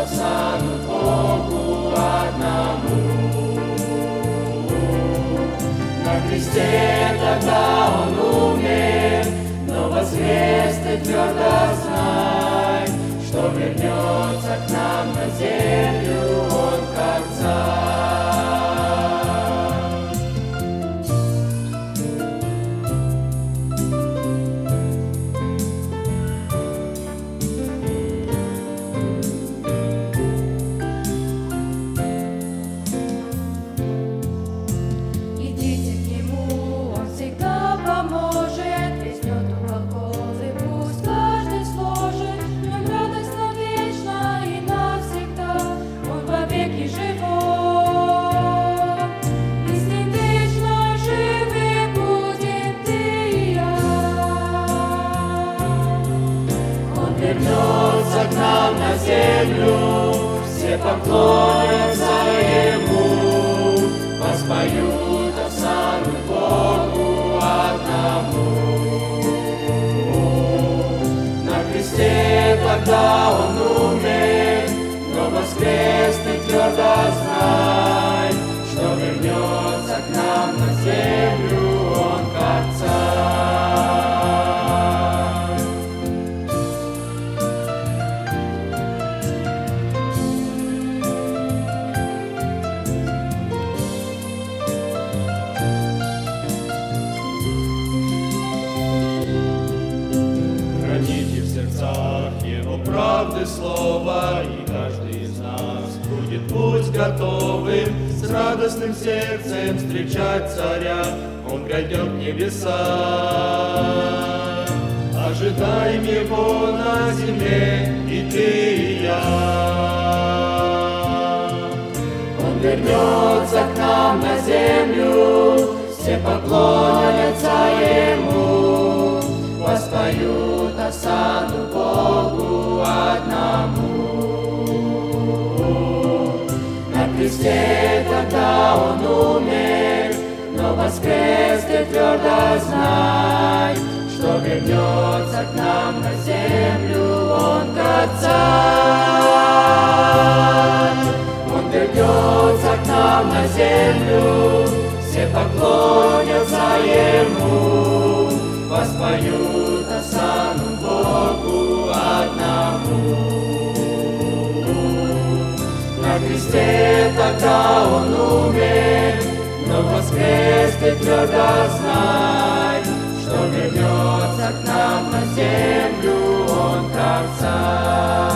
станут Богу одному. На кресте тогда Он умер, но воскрес ты твердо знай, что вернется к нам на землю Он как царь. Вернется к нам на землю, все поклонятся Ему, воспоют осану Богу одному. На кресте тогда Он умер, но воскрес ты твердо знай, что вернется к нам на землю Он как царь. Его правды слова, и каждый из нас будет путь готовым, с радостным сердцем встречать царя. Он пройдет небеса, ожидаем Его на земле, и ты, и я. Он вернется к нам на землю, все поклонятся Ему, воспоют осану Богу одному. На кресте тогда Он умер, но воскрес ты твердо знай, что вернется к нам на землю Он как царь. Он вернется к нам на землю, все поклонятся Ему, воспоют осану Богу одному. На кресте тогда Он умер, но воскрес ты твердо знай, что вернется к нам на землю Он как царь.